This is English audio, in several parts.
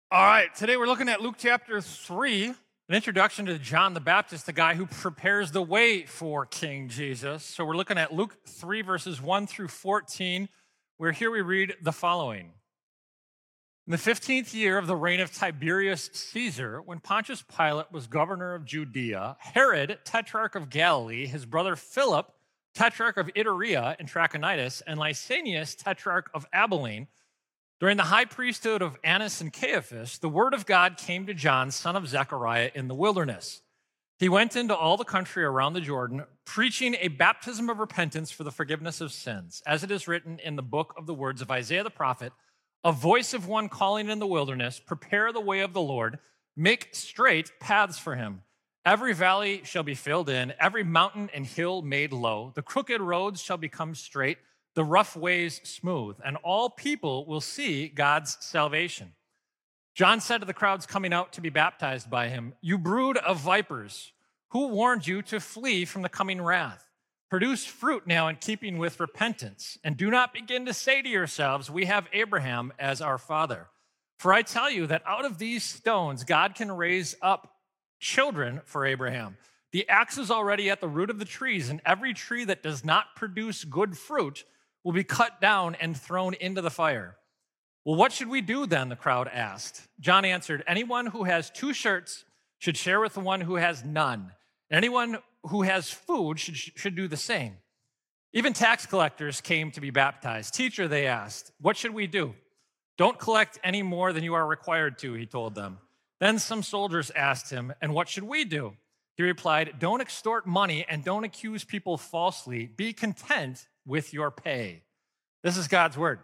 All right, today we're looking at Luke chapter 3, an introduction to John the Baptist, the guy who prepares the way for King Jesus. So we're looking at Luke 3, verses 1 through 14, where here we read the following. In the 15th year of the reign of Tiberius Caesar, when Pontius Pilate was governor of Judea, Herod, tetrarch of Galilee, his brother Philip, tetrarch of Iturea and Trachonitis, and Lysanias, tetrarch of Abilene, during the high priesthood of Annas and Caiaphas, the word of God came to John, son of Zechariah, in the wilderness. He went into all the country around the Jordan, preaching a baptism of repentance for the forgiveness of sins, as it is written in the book of the words of Isaiah the prophet, a voice of one calling in the wilderness, prepare the way of the Lord, make straight paths for him. Every valley shall be filled in, every mountain and hill made low. The crooked roads shall become straight, the rough ways smooth, and all people will see God's salvation. John said to the crowds coming out to be baptized by him, "You brood of vipers, who warned you to flee from the coming wrath? Produce fruit now in keeping with repentance, and do not begin to say to yourselves, 'We have Abraham as our father.' For I tell you that out of these stones God can raise up children for Abraham. The axe is already at the root of the trees, and every tree that does not produce good fruit will be cut down and thrown into the fire." "Well, what should we do then?" the crowd asked. John answered, "Anyone who has 2 shirts should share with the one who has none. Anyone who has food should do the same." Even tax collectors came to be baptized. "Teacher," they asked, "what should we do?" "Don't collect any more than you are required to," he told them. Then some soldiers asked him, "And what should we do?" He replied, "Don't extort money and don't accuse people falsely. Be content with your pay." This is God's word.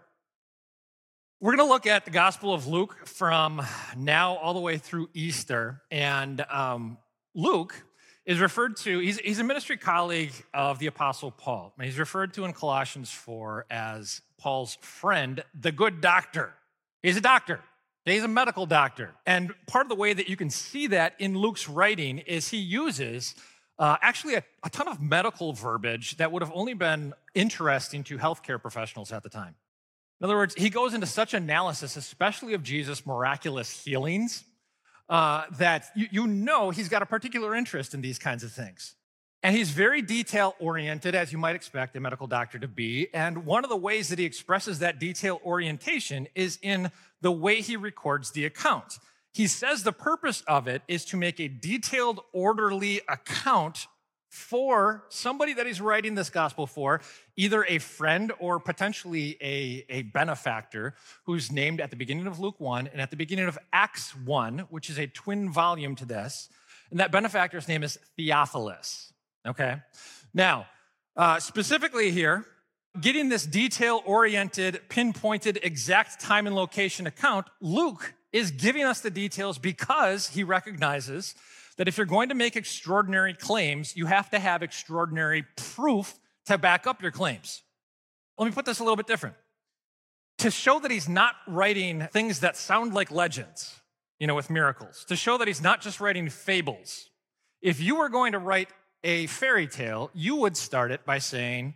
We're going to look at the Gospel of Luke from now all the way through Easter. And Luke is referred to, he's a ministry colleague of the Apostle Paul. And he's referred to in Colossians 4 as Paul's friend, the good doctor. He's a doctor. He's a medical doctor. And part of the way that you can see that in Luke's writing is he uses actually a ton of medical verbiage that would have only been interesting to healthcare professionals at the time. In other words, he goes into such analysis, especially of Jesus' miraculous healings, that you know he's got a particular interest in these kinds of things. And he's very detail-oriented, as you might expect a medical doctor to be. And one of the ways that he expresses that detail orientation is in the way he records the account. He says the purpose of it is to make a detailed, orderly account for somebody that he's writing this gospel for, either a friend or potentially a benefactor who's named at the beginning of Luke 1 and at the beginning of Acts 1, which is a twin volume to this. And that benefactor's name is Theophilus. Okay? Now, specifically here, getting this detail-oriented, pinpointed, exact time and location account, Luke is giving us the details because he recognizes that if you're going to make extraordinary claims, you have to have extraordinary proof to back up your claims. Let me put this a little bit different. To show that he's not writing things that sound like legends, with miracles, to show that he's not just writing fables. If you were going to write a fairy tale, you would start it by saying,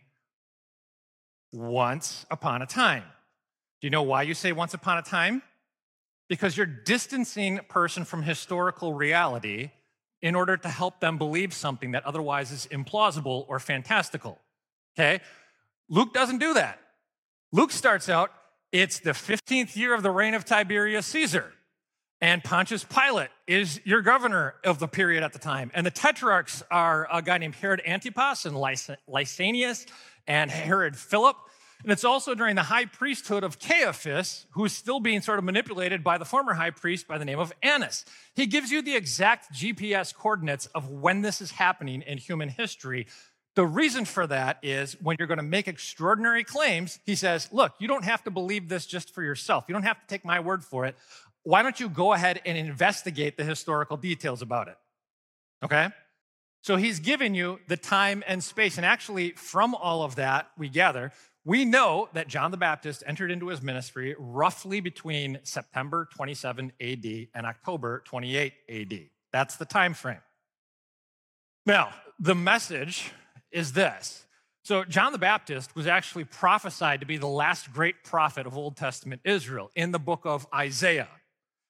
"Once upon a time." Do you know why you say "once upon a time"? Because you're distancing a person from historical reality in order to help them believe something that otherwise is implausible or fantastical, okay? Luke doesn't do that. Luke starts out, it's the 15th year of the reign of Tiberius Caesar, and Pontius Pilate is your governor of the period at the time, and the tetrarchs are a guy named Herod Antipas and Lysanias and Herod Philip. And it's also during the high priesthood of Caiaphas, who is still being sort of manipulated by the former high priest by the name of Annas. He gives you the exact GPS coordinates of when this is happening in human history. The reason for that is when you're going to make extraordinary claims, he says, look, you don't have to believe this just for yourself. You don't have to take my word for it. Why don't you go ahead and investigate the historical details about it? Okay? So he's giving you the time and space. And actually, from all of that, we know that John the Baptist entered into his ministry roughly between September 27 AD and October 28 AD. That's the time frame. Now, the message is this. So John the Baptist was actually prophesied to be the last great prophet of Old Testament Israel in the book of Isaiah.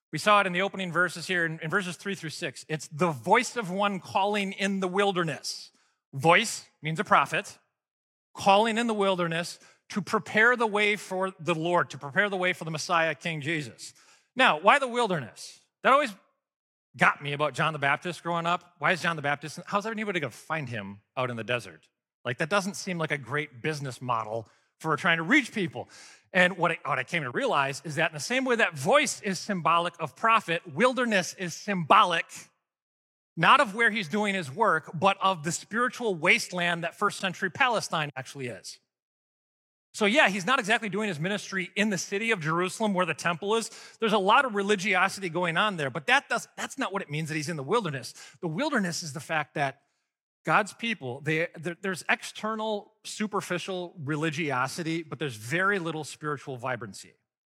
We saw it in the opening verses here in verses 3 through 6. It's the voice of one calling in the wilderness. Voice means a prophet, calling in the wilderness to prepare the way for the Lord, to prepare the way for the Messiah, King Jesus. Now, why the wilderness? That always got me about John the Baptist growing up. Why is John the Baptist? How's anybody going to find him out in the desert? Like, that doesn't seem like a great business model for trying to reach people. And what I came to realize is that in the same way that voice is symbolic of prophet, wilderness is symbolic not of where he's doing his work, but of the spiritual wasteland that first century Palestine actually is. So yeah, he's not exactly doing his ministry in the city of Jerusalem where the temple is. There's a lot of religiosity going on there, but that's not what it means that he's in the wilderness. The wilderness is the fact that God's people, there's external, superficial religiosity, but there's very little spiritual vibrancy.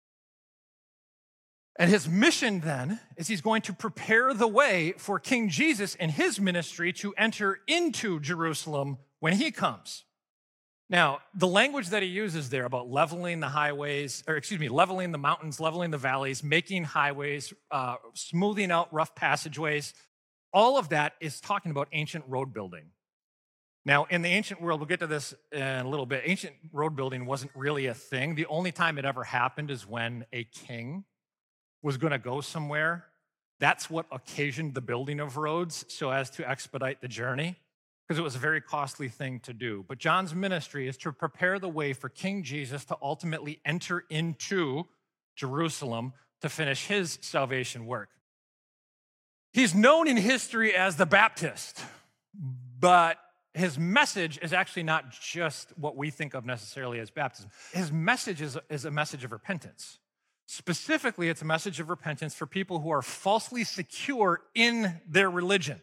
And his mission then is he's going to prepare the way for King Jesus and his ministry to enter into Jerusalem when he comes. Now, the language that he uses there about leveling the highways, leveling the mountains, leveling the valleys, making highways, smoothing out rough passageways, all of that is talking about ancient road building. Now, in the ancient world, we'll get to this in a little bit, ancient road building wasn't really a thing. The only time it ever happened is when a king was going to go somewhere. That's what occasioned the building of roads, so as to expedite the journey, because it was a very costly thing to do. But John's ministry is to prepare the way for King Jesus to ultimately enter into Jerusalem to finish his salvation work. He's known in history as the Baptist, but his message is actually not just what we think of necessarily as baptism. His message is a message of repentance. Specifically, it's a message of repentance for people who are falsely secure in their religion.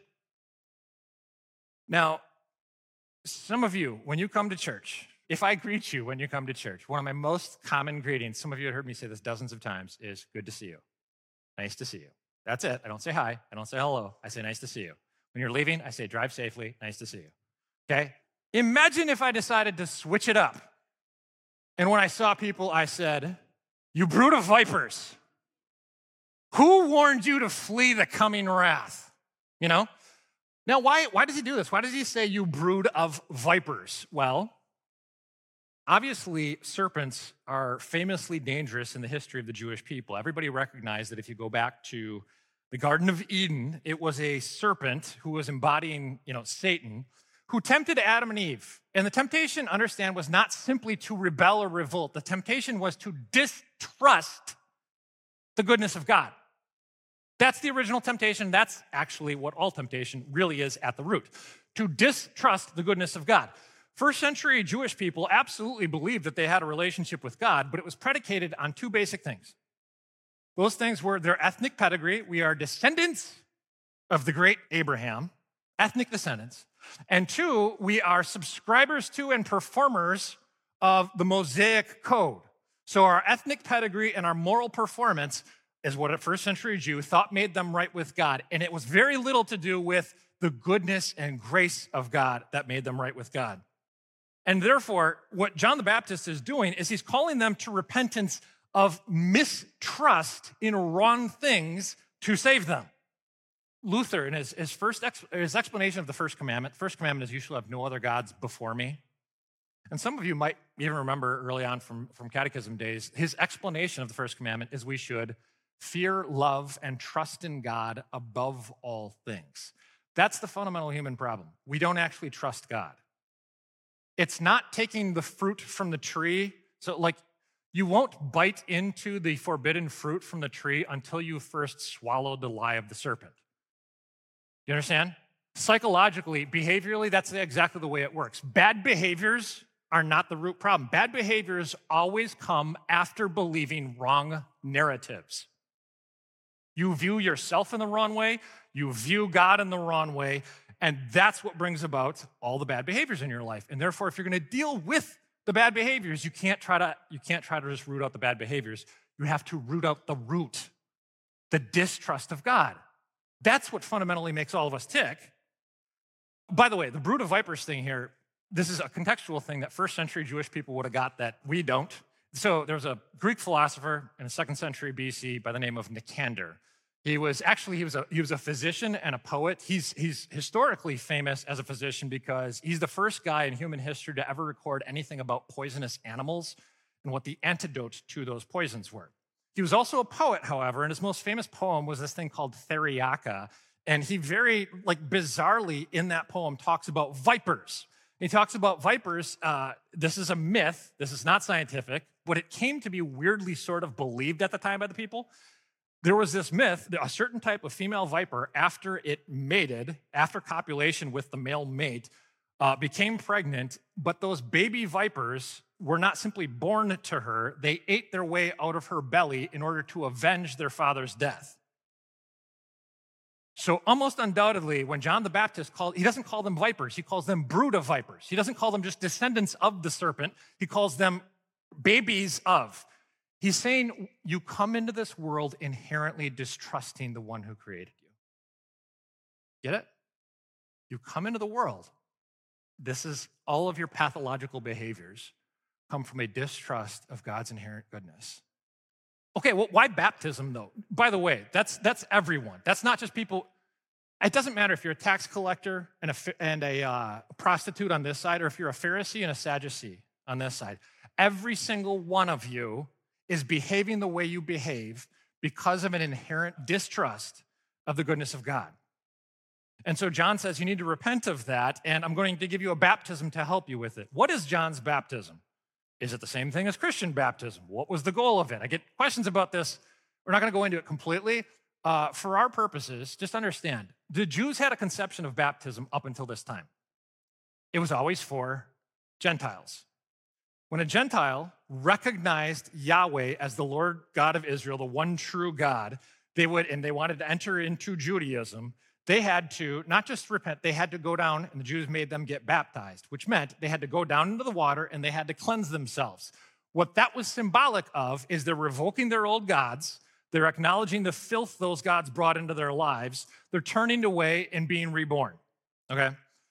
Now, some of you, when you come to church, if I greet you when you come to church, one of my most common greetings, some of you have heard me say this dozens of times, is good to see you. Nice to see you. That's it. I don't say hi. I don't say hello. I say nice to see you. When you're leaving, I say drive safely. Nice to see you. Okay? Imagine if I decided to switch it up. And when I saw people, I said, you brood of vipers. Who warned you to flee the coming wrath? You know? Now, why does he do this? Why does he say you brood of vipers? Well, obviously, serpents are famously dangerous in the history of the Jewish people. Everybody recognized that if you go back to the Garden of Eden, it was a serpent who was embodying, Satan, who tempted Adam and Eve. And the temptation, understand, was not simply to rebel or revolt. The temptation was to distrust the goodness of God. That's the original temptation. That's actually what all temptation really is at the root, to distrust the goodness of God. First century Jewish people absolutely believed that they had a relationship with God, but it was predicated on two basic things. Those things were their ethnic pedigree. We are descendants of the great Abraham, ethnic descendants. And two, we are subscribers to and performers of the Mosaic Code. So our ethnic pedigree and our moral performance is what a first century Jew thought made them right with God. And it was very little to do with the goodness and grace of God that made them right with God. And therefore, what John the Baptist is doing is he's calling them to repentance of mistrust in wrong things to save them. Luther, in his explanation of the first commandment is you shall have no other gods before me. And some of you might even remember early on from catechism days, his explanation of the first commandment is we should fear, love, and trust in God above all things. That's the fundamental human problem. We don't actually trust God. It's not taking the fruit from the tree. So you won't bite into the forbidden fruit from the tree until you first swallowed the lie of the serpent. You understand? Psychologically, behaviorally, that's exactly the way it works. Bad behaviors are not the root problem. Bad behaviors always come after believing wrong narratives. You view yourself in the wrong way, you view God in the wrong way, and that's what brings about all the bad behaviors in your life. And therefore, if you're going to deal with the bad behaviors, you can't try to just root out the bad behaviors. You have to root out the root, the distrust of God. That's what fundamentally makes all of us tick. By the way, the brood of vipers thing here, this is a contextual thing that first century Jewish people would have got that we don't. So there was a Greek philosopher in the 2nd century BC by the name of Nicander. He was a physician and a poet. He's historically famous as a physician because he's the first guy in human history to ever record anything about poisonous animals and what the antidote to those poisons were. He was also a poet, however, and his most famous poem was this thing called Theriaca. And he very, bizarrely in that poem talks about vipers. He talks about vipers. This is a myth. This is not scientific, but it came to be weirdly sort of believed at the time by the people. There was this myth that a certain type of female viper, after it mated, after copulation with the male mate, became pregnant, but those baby vipers were not simply born to her, they ate their way out of her belly in order to avenge their father's death. So almost undoubtedly, when John the Baptist he doesn't call them vipers, he calls them brood of vipers. He doesn't call them just descendants of the serpent, he calls them babies of. He's saying you come into this world inherently distrusting the one who created you. Get it? You come into the world. This is all of your pathological behaviors come from a distrust of God's inherent goodness. Okay, well, why baptism though? By the way, that's everyone. That's not just people. It doesn't matter if you're a tax collector and a prostitute on this side, or if you're a Pharisee and a Sadducee on this side. Every single one of you is behaving the way you behave because of an inherent distrust of the goodness of God. And so John says you need to repent of that, and I'm going to give you a baptism to help you with it. What is John's baptism? Is it the same thing as Christian baptism? What was the goal of it? I get questions about this. We're not going to go into it completely. For our purposes, just understand, the Jews had a conception of baptism up until this time. It was always for Gentiles. When a Gentile recognized Yahweh as the Lord God of Israel, the one true God, they wanted to enter into Judaism, they had to not just repent, they had to go down, and the Jews made them get baptized, which meant they had to go down into the water and they had to cleanse themselves. What that was symbolic of is they're revoking their old gods, they're acknowledging the filth those gods brought into their lives, they're turning away and being reborn, okay?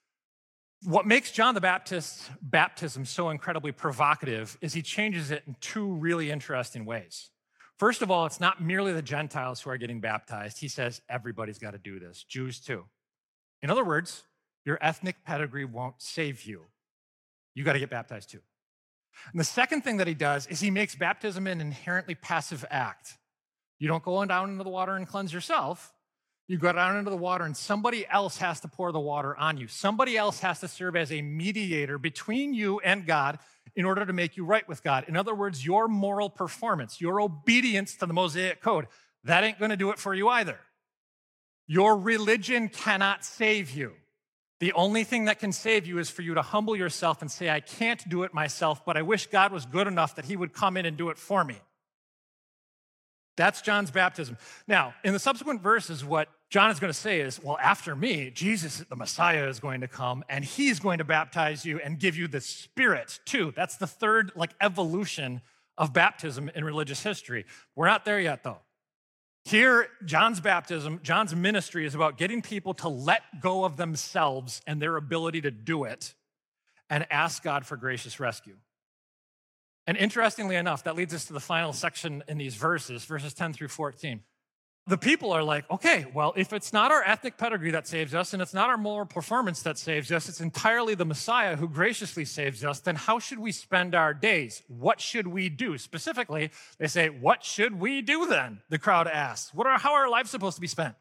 What makes John the Baptist's baptism so incredibly provocative is he changes it in two really interesting ways. First of all, it's not merely the Gentiles who are getting baptized. He says everybody's got to do this, Jews too. In other words, your ethnic pedigree won't save you. You got to get baptized too. And the second thing that he does is he makes baptism an inherently passive act. You don't go down into the water and cleanse yourself. You go down into the water and somebody else has to pour the water on you. Somebody else has to serve as a mediator between you and God in order to make you right with God. In other words, your moral performance, your obedience to the Mosaic Code, that ain't going to do it for you either. Your religion cannot save you. The only thing that can save you is for you to humble yourself and say, I can't do it myself, but I wish God was good enough that he would come in and do it for me. That's John's baptism. Now, in the subsequent verses, what John is going to say is, well, after me, Jesus, the Messiah, is going to come, and he's going to baptize you and give you the Spirit, too. That's the third, evolution of baptism in religious history. We're not there yet, though. Here, John's baptism, John's ministry is about getting people to let go of themselves and their ability to do it and ask God for gracious rescue. And interestingly enough, that leads us to the final section in these verses 10 through 14. The people are like, okay, well, if it's not our ethnic pedigree that saves us and it's not our moral performance that saves us, it's entirely the Messiah who graciously saves us, then how should we spend our days? What should we do? Specifically, they say, what should we do then? The crowd asks. How are our lives supposed to be spent?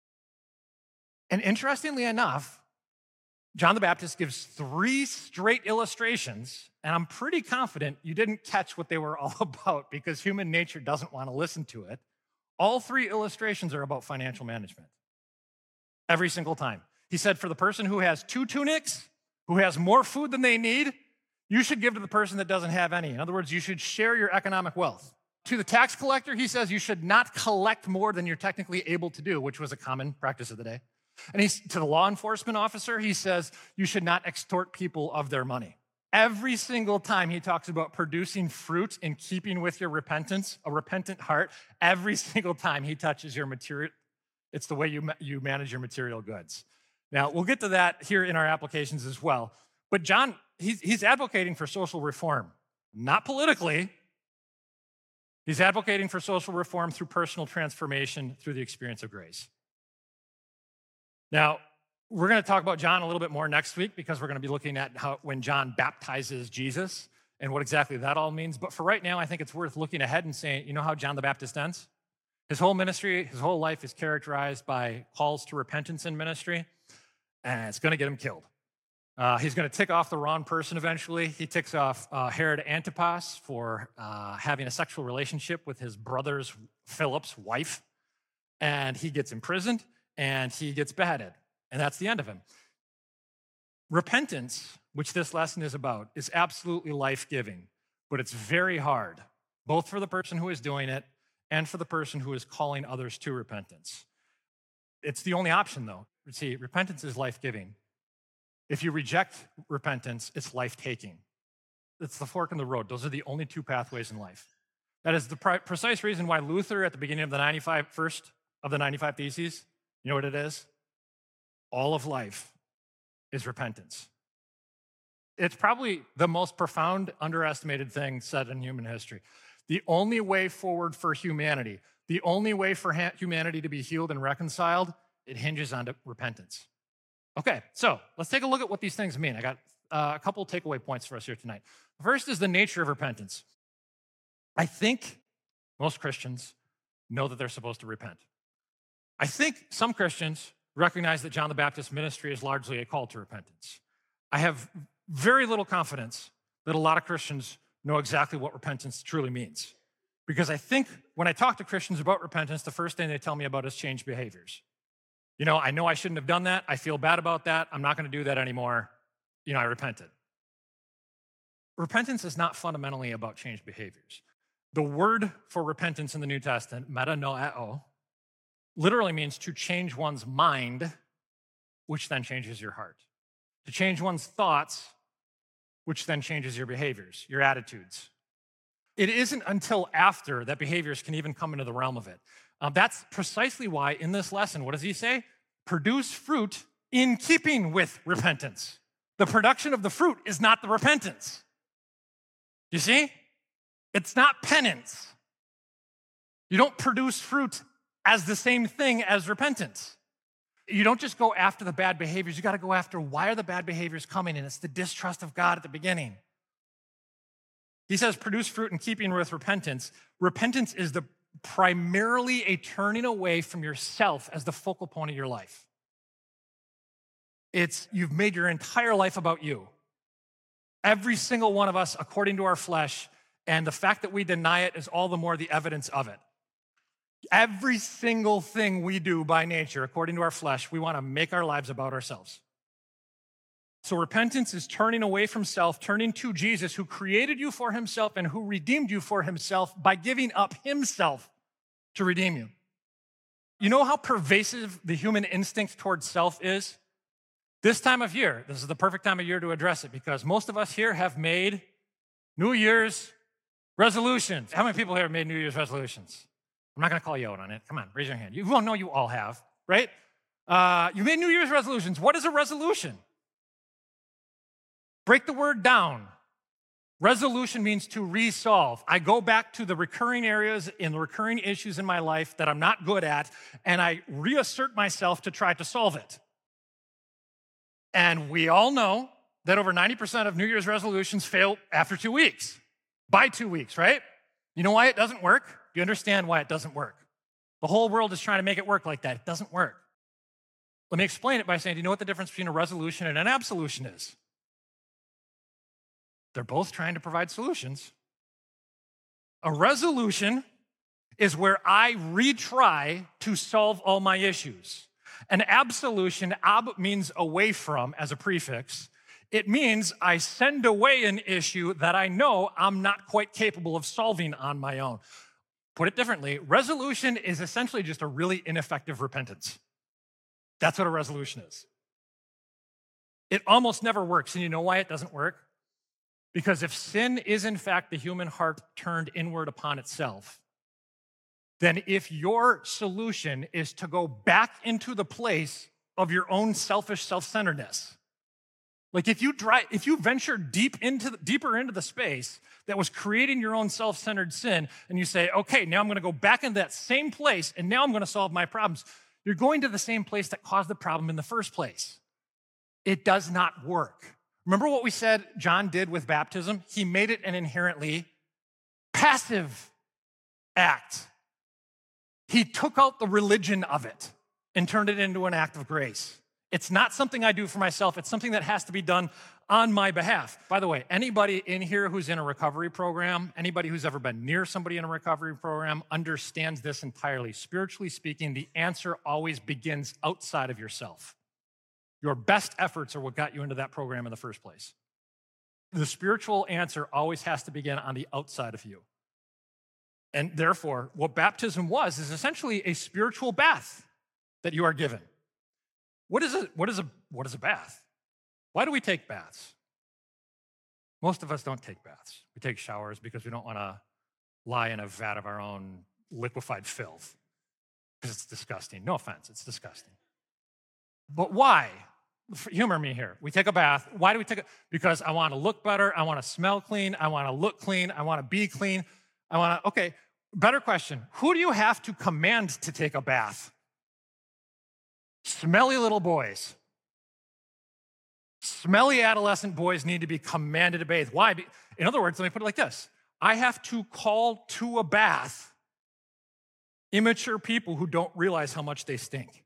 And interestingly enough, John the Baptist gives 3 straight illustrations, and I'm pretty confident you didn't catch what they were all about because human nature doesn't want to listen to it. All 3 illustrations are about financial management. Every single time. He said, for the person who has 2 tunics, who has more food than they need, you should give to the person that doesn't have any. In other words, you should share your economic wealth. To the tax collector, he says you should not collect more than you're technically able to do, which was a common practice of the day. And to the law enforcement officer, he says you should not extort people of their money. Every single time he talks about producing fruit in keeping with your repentance, a repentant heart, every single time he touches your material, it's the way you manage your material goods. Now, we'll get to that here in our applications as well. But John, he's advocating for social reform, not politically, He's advocating for social reform through personal transformation through the experience of grace. Now, we're going to talk about John a little bit more next week because we're going to be looking at how when John baptizes Jesus and what exactly that all means. But for right now, I think it's worth looking ahead and saying, you know how John the Baptist ends? His whole ministry, his whole life is characterized by calls to repentance in ministry, and it's going to get him killed. He's going to tick off the wrong person eventually. He ticks off Herod Antipas for having a sexual relationship with his brother's Philip's wife, and he gets imprisoned, and he gets beheaded. And that's the end of him. Repentance, which this lesson is about, is absolutely life-giving, but it's very hard, both for the person who is doing it and for the person who is calling others to repentance. It's the only option, though. See, repentance is life-giving. If you reject repentance, it's life-taking. It's the fork in the road. Those are the only two pathways in life. That is the precise reason why Luther, at the beginning of the first of the 95 Theses, you know what it is? All of life is repentance. It's probably the most profound, underestimated thing said in human history. The only way forward for humanity, the only way for humanity to be healed and reconciled, it hinges on repentance. Okay, so let's take a look at what these things mean. I got a couple of takeaway points for us here tonight. First is the nature of repentance. I think most Christians know that they're supposed to repent. I think some Christians recognize that John the Baptist's ministry is largely a call to repentance. I have very little confidence that a lot of Christians know exactly what repentance truly means. Because I think when I talk to Christians about repentance, the first thing they tell me about is changed behaviors. I know I shouldn't have done that. I feel bad about that. I'm not going to do that anymore. I repented. Repentance is not fundamentally about changed behaviors. The word for repentance in the New Testament, metanoeo, literally means to change one's mind, which then changes your heart. To change one's thoughts, which then changes your behaviors, your attitudes. It isn't until after that behaviors can even come into the realm of it. That's precisely why in this lesson, what does he say? Produce fruit in keeping with repentance. The production of the fruit is not the repentance. You see? It's not penance. You don't produce fruit as the same thing as repentance. You don't just go after the bad behaviors. You got to go after why are the bad behaviors coming, and it's the distrust of God at the beginning. He says, produce fruit in keeping with repentance. Repentance is primarily a turning away from yourself as the focal point of your life. You've made your entire life about you. Every single one of us, according to our flesh, and the fact that we deny it is all the more the evidence of it. Every single thing we do by nature, according to our flesh, we want to make our lives about ourselves. So repentance is turning away from self, turning to Jesus, who created you for himself and who redeemed you for himself by giving up himself to redeem you. You know how pervasive the human instinct towards self is? This time of year, this is the perfect time of year to address it because most of us here have made New Year's resolutions. How many people here have made New Year's resolutions? I'm not going to call you out on it. Come on, raise your hand. You all know you all have, right? You made New Year's resolutions. What is a resolution? Break the word down. Resolution means to resolve. I go back to the recurring areas and the recurring issues in my life that I'm not good at, and I reassert myself to try to solve it. And we all know that over 90% of New Year's resolutions fail after 2 weeks, by 2 weeks, right? You know why it doesn't work? You understand why it doesn't work. The whole world is trying to make it work like that. It doesn't work. Let me explain it by saying, do you know what the difference between a resolution and an absolution is? They're both trying to provide solutions. A resolution is where I retry to solve all my issues. An absolution, ab means away from as a prefix. It means I send away an issue that I know I'm not quite capable of solving on my own. Put it differently, resolution is essentially just a really ineffective repentance. That's what a resolution is. It almost never works, and you know why it doesn't work? Because if sin is in fact the human heart turned inward upon itself, then if your solution is to go back into the place of your own selfish self-centeredness, Like if you venture deeper into the space that was creating your own self-centered sin, and you say, okay, now I'm going to go back into that same place, and now I'm going to solve my problems, you're going to the same place that caused the problem in the first place. It does not work. Remember what we said John did with baptism? He made it an inherently passive act. He took out the religion of it and turned it into an act of grace. It's not something I do for myself. It's something that has to be done on my behalf. By the way, anybody in here who's in a recovery program, anybody who's ever been near somebody in a recovery program understands this entirely. Spiritually speaking, the answer always begins outside of yourself. Your best efforts are what got you into that program in the first place. The spiritual answer always has to begin on the outside of you. And therefore, what baptism was is essentially a spiritual bath that you are given. What is a bath? Why do we take baths? Most of us don't take baths. We take showers because we don't want to lie in a vat of our own liquefied filth because it's disgusting. No offense, it's disgusting. But why? Humor me here. We take a bath. Why do we take it? Because I want to look better. I want to smell clean. I want to look clean. I want to be clean. Okay, better question. Who do you have to command to take a bath? Smelly little boys. Smelly adolescent boys need to be commanded to bathe. Why? In other words, let me put it like this. I have to call to a bath immature people who don't realize how much they stink.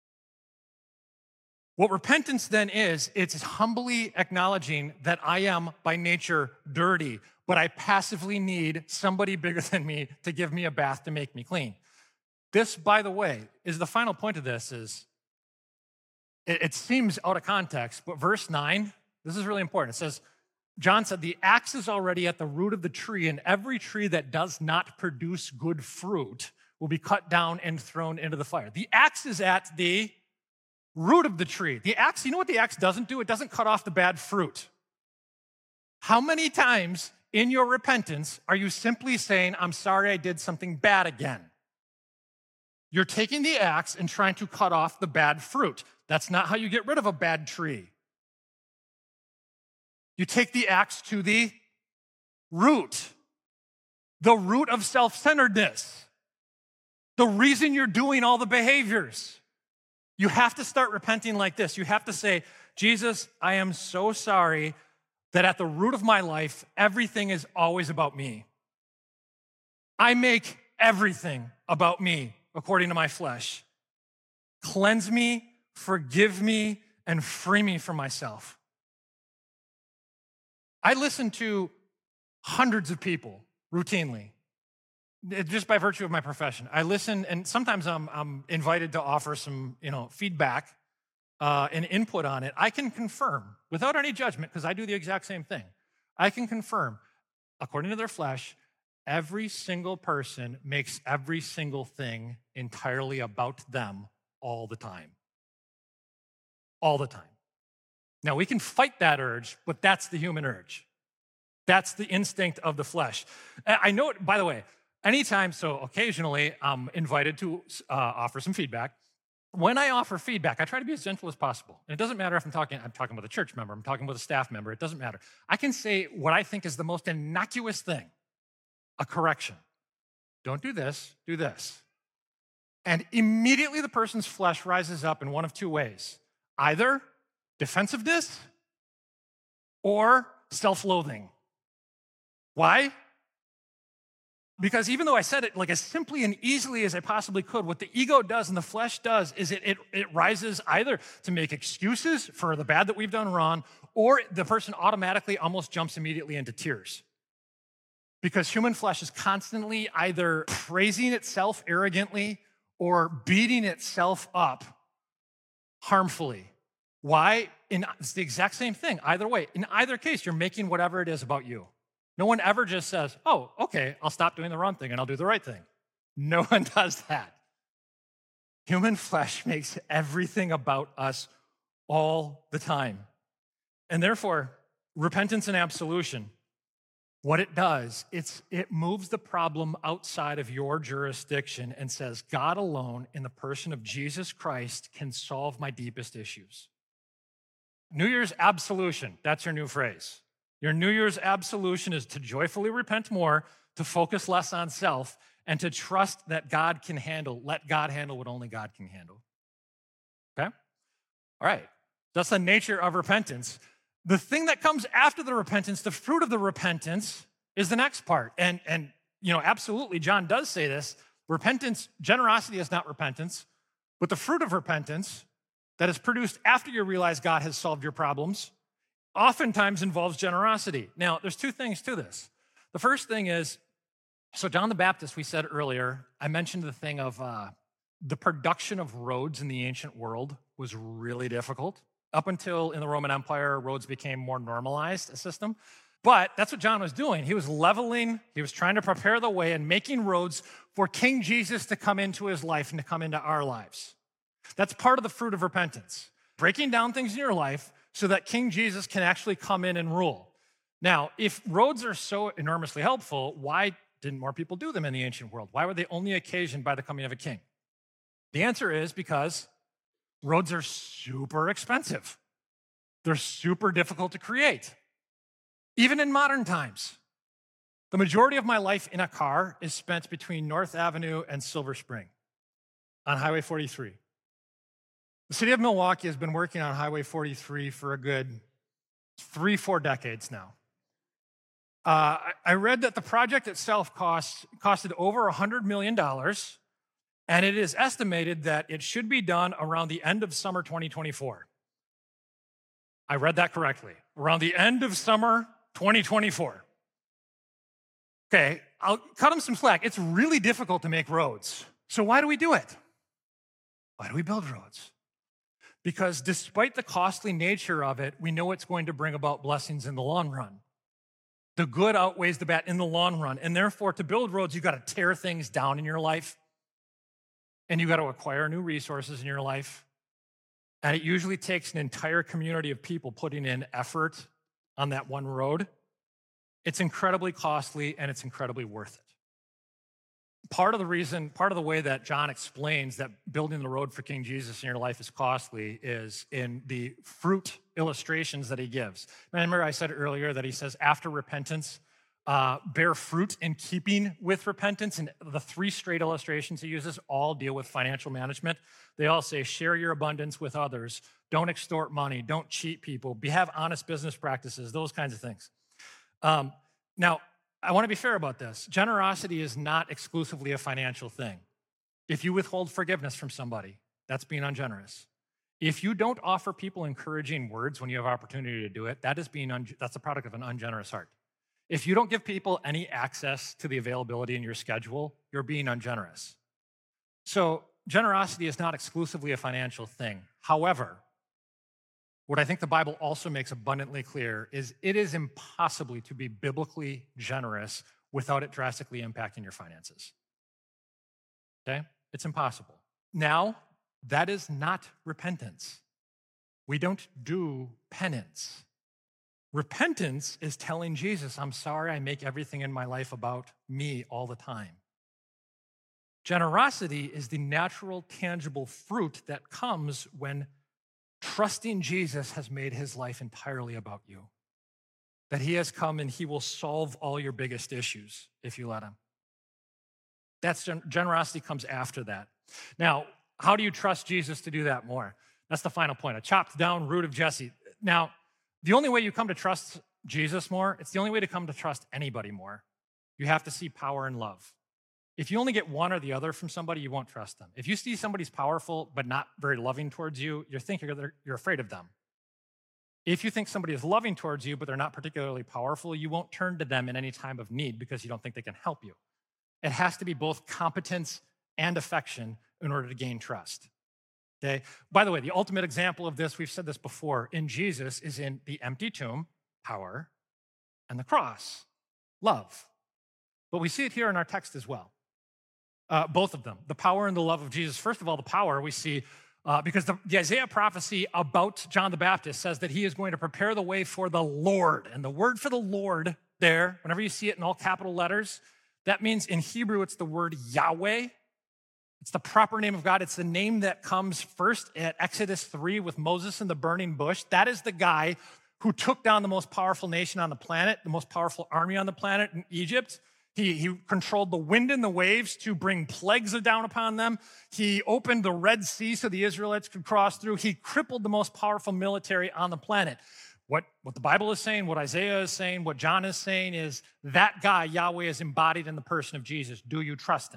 What repentance then is, it's humbly acknowledging that I am by nature dirty, but I passively need somebody bigger than me to give me a bath to make me clean. This, by the way, is the final point of this is, it seems out of context, but verse 9, this is really important. It says, John said, the axe is already at the root of the tree, and every tree that does not produce good fruit will be cut down and thrown into the fire. The axe is at the root of the tree. The axe, you know what the axe doesn't do? It doesn't cut off the bad fruit. How many times in your repentance are you simply saying, I'm sorry I did something bad again? You're taking the axe and trying to cut off the bad fruit. That's not how you get rid of a bad tree. You take the axe to the root of self-centeredness, the reason you're doing all the behaviors. You have to start repenting like this. You have to say, Jesus, I am so sorry that at the root of my life, everything is always about me. I make everything about me according to my flesh. Cleanse me, forgive me, and free me from myself. I listen to hundreds of people routinely, just by virtue of my profession. I listen, and sometimes I'm invited to offer some, feedback and input on it. I can confirm, without any judgment, because I do the exact same thing. I can confirm, according to their flesh, every single person makes every single thing entirely about them all the time. All the time. Now, we can fight that urge, but that's the human urge. That's the instinct of the flesh. I know it, by the way, occasionally I'm invited to offer some feedback. When I offer feedback, I try to be as gentle as possible. And it doesn't matter if I'm talking with a church member, I'm talking with a staff member, it doesn't matter. I can say what I think is the most innocuous thing, a correction. Don't do this, do this. And immediately the person's flesh rises up in one of two ways. Either defensiveness or self-loathing. Why? Because even though I said it like as simply and easily as I possibly could, what the ego does and the flesh does is it rises either to make excuses for the bad that we've done wrong, or the person automatically almost jumps immediately into tears. Because human flesh is constantly either praising itself arrogantly or beating itself up harmfully. Why? It's the exact same thing. Either way, in either case, you're making whatever it is about you. No one ever just says, oh, okay, I'll stop doing the wrong thing and I'll do the right thing. No one does that. Human flesh makes everything about us all the time. And therefore, repentance and absolution, what it does, it moves the problem outside of your jurisdiction and says, God alone, in the person of Jesus Christ, can solve my deepest issues. New Year's absolution, that's your new phrase. Your New Year's absolution is to joyfully repent more, to focus less on self, and to trust that God can let God handle what only God can handle. Okay? All right. That's the nature of repentance. The thing that comes after the repentance, the fruit of the repentance, is the next part. And absolutely, John does say this. Repentance, generosity is not repentance, but the fruit of repentance that is produced after you realize God has solved your problems oftentimes involves generosity. Now, there's two things to this. The first thing is, so John the Baptist, we said earlier, I mentioned the thing of the production of roads in the ancient world was really difficult. Up until in the Roman Empire, roads became more normalized, a system. But that's what John was doing. He was leveling, he was trying to prepare the way and making roads for King Jesus to come into his life and to come into our lives. That's part of the fruit of repentance. Breaking down things in your life so that King Jesus can actually come in and rule. Now, if roads are so enormously helpful, why didn't more people do them in the ancient world? Why were they only occasioned by the coming of a king? The answer is because roads are super expensive. They're super difficult to create. Even in modern times, the majority of my life in a car is spent between North Avenue and Silver Spring on Highway 43. The city of Milwaukee has been working on Highway 43 for a good 3-4 decades now. I read that the project itself costed over $100 million, and it is estimated that it should be done around the end of summer 2024. I read that correctly. Around the end of summer 2024. Okay, I'll cut them some slack. It's really difficult to make roads. So why do we do it? Why do we build roads? Because despite the costly nature of it, we know it's going to bring about blessings in the long run. The good outweighs the bad in the long run. And therefore, to build roads, you've got to tear things down in your life. And you've got to acquire new resources in your life. And it usually takes an entire community of people putting in effort on that one road. It's incredibly costly and it's incredibly worth it. Part of the way that John explains that building the road for King Jesus in your life is costly is in the fruit illustrations that he gives. Remember I said earlier that he says after repentance, bear fruit in keeping with repentance. And the 3 straight illustrations he uses all deal with financial management. They all say, share your abundance with others. Don't extort money. Don't cheat people. Have honest business practices, those kinds of things. Now, I want to be fair about this. Generosity is not exclusively a financial thing. If you withhold forgiveness from somebody, that's being ungenerous. If you don't offer people encouraging words when you have opportunity to do it, that's a product of an ungenerous heart. If you don't give people any access to the availability in your schedule, you're being ungenerous. So generosity is not exclusively a financial thing. However, what I think the Bible also makes abundantly clear is it is impossible to be biblically generous without it drastically impacting your finances. Okay? It's impossible. Now, that is not repentance. We don't do penance. Repentance is telling Jesus, I'm sorry I make everything in my life about me all the time. Generosity is the natural, tangible fruit that comes when trusting Jesus has made his life entirely about you. That he has come and he will solve all your biggest issues if you let him. That's generosity comes after that. Now, how do you trust Jesus to do that more? That's the final point, a chopped down root of Jesse. Now, the only way you come to trust Jesus more, it's the only way to come to trust anybody more. You have to see power and love. If you only get one or the other from somebody, you won't trust them. If you see somebody's powerful but not very loving towards you, you're afraid of them. If you think somebody is loving towards you but they're not particularly powerful, you won't turn to them in any time of need because you don't think they can help you. It has to be both competence and affection in order to gain trust. Okay? By the way, the ultimate example of this, we've said this before, in Jesus is in the empty tomb, power, and the cross, love. But we see it here in our text as well. Both of them, the power and the love of Jesus. First of all, the power we see because the Isaiah prophecy about John the Baptist says that he is going to prepare the way for the Lord. And the word for the Lord there, whenever you see it in all capital letters, that means in Hebrew it's the word Yahweh. It's the proper name of God. It's the name that comes first at Exodus 3 with Moses and the burning bush. That is the guy who took down the most powerful nation on the planet, the most powerful army on the planet in Egypt. He controlled the wind and the waves to bring plagues down upon them. He opened the Red Sea so the Israelites could cross through. He crippled the most powerful military on the planet. What the Bible is saying, what Isaiah is saying, what John is saying is that guy, Yahweh, is embodied in the person of Jesus. Do you trust him?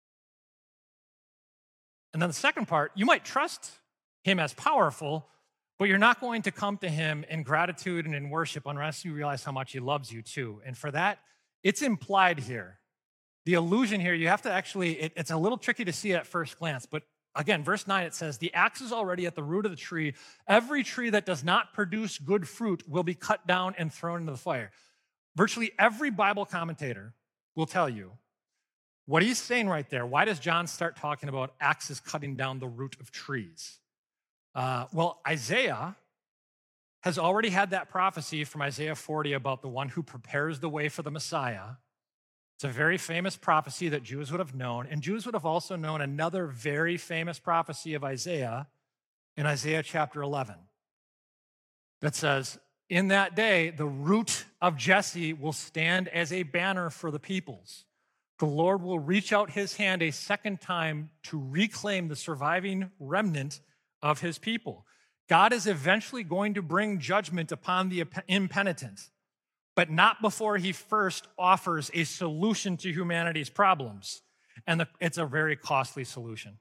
And then the second part, you might trust him as powerful, but you're not going to come to him in gratitude and in worship unless you realize how much he loves you too. And for that, it's implied here. The illusion here, you have to actually, it's a little tricky to see at first glance, but again, verse 9, it says, the axe is already at the root of the tree. Every tree that does not produce good fruit will be cut down and thrown into the fire. Virtually every Bible commentator will tell you what he's saying right there. Why does John start talking about axes cutting down the root of trees? Well, Isaiah has already had that prophecy from Isaiah 40 about the one who prepares the way for the Messiah. It's a very famous prophecy that Jews would have known, and Jews would have also known another very famous prophecy of Isaiah in Isaiah chapter 11 that says, in that day, the root of Jesse will stand as a banner for the peoples. The Lord will reach out his hand a second time to reclaim the surviving remnant of his people. God is eventually going to bring judgment upon the impenitent, but not before he first offers a solution to humanity's problems. And it's a very costly solution.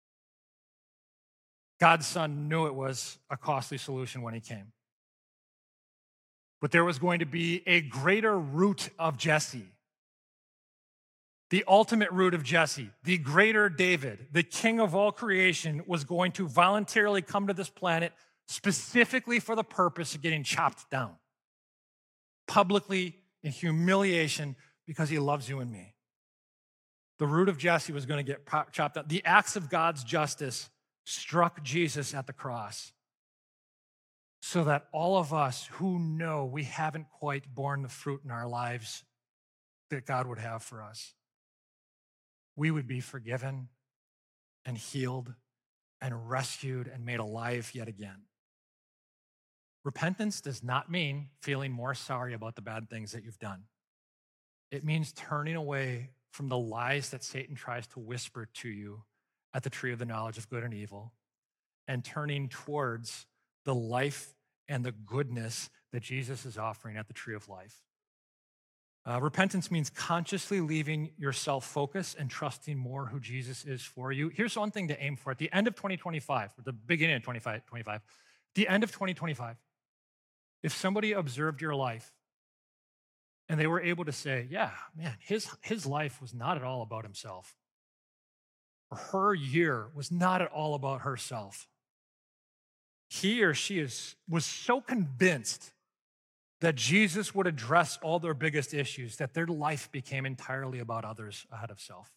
God's son knew it was a costly solution when he came. But there was going to be a greater root of Jesse. The ultimate root of Jesse, the greater David, the king of all creation, was going to voluntarily come to this planet specifically for the purpose of getting chopped down. Publicly in humiliation because he loves you and me. The root of Jesse was going to get chopped down. The axe of God's justice struck Jesus at the cross so that all of us who know we haven't quite borne the fruit in our lives that God would have for us, we would be forgiven and healed and rescued and made alive yet again. Repentance does not mean feeling more sorry about the bad things that you've done. It means turning away from the lies that Satan tries to whisper to you at the tree of the knowledge of good and evil and turning towards the life and the goodness that Jesus is offering at the tree of life. Repentance means consciously leaving your self-focus and trusting more who Jesus is for you. Here's one thing to aim for. At the end of 2025, or the beginning of 2025, the end of 2025, if somebody observed your life and they were able to say, yeah, man, his life was not at all about himself, or her year was not at all about herself, he or she was so convinced that Jesus would address all their biggest issues, that their life became entirely about others ahead of self.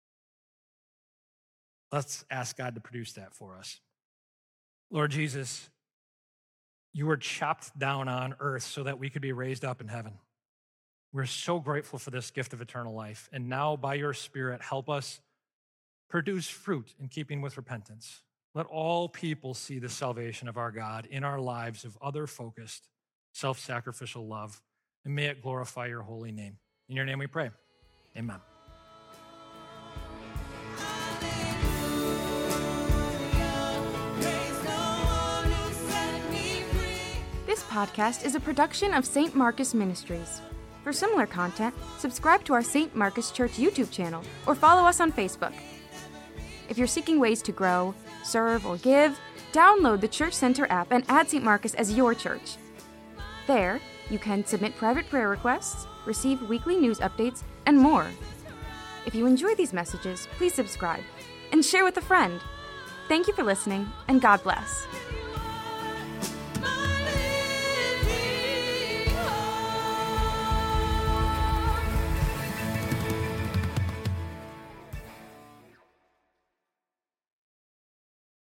Let's ask God to produce that for us. Lord Jesus, you were chopped down on earth so that we could be raised up in heaven. We're so grateful for this gift of eternal life. And now, by your Spirit, help us produce fruit in keeping with repentance. Let all people see the salvation of our God in our lives of other-focused, self-sacrificial love, and may it glorify your holy name. In your name we pray. Amen. This podcast is a production of St. Marcus Ministries. For similar content, subscribe to our St. Marcus Church YouTube channel or follow us on Facebook. If you're seeking ways to grow, serve, or give, download the Church Center app and add St. Marcus as your church. There, you can submit private prayer requests, receive weekly news updates, and more. If you enjoy these messages, please subscribe and share with a friend. Thank you for listening, and God bless.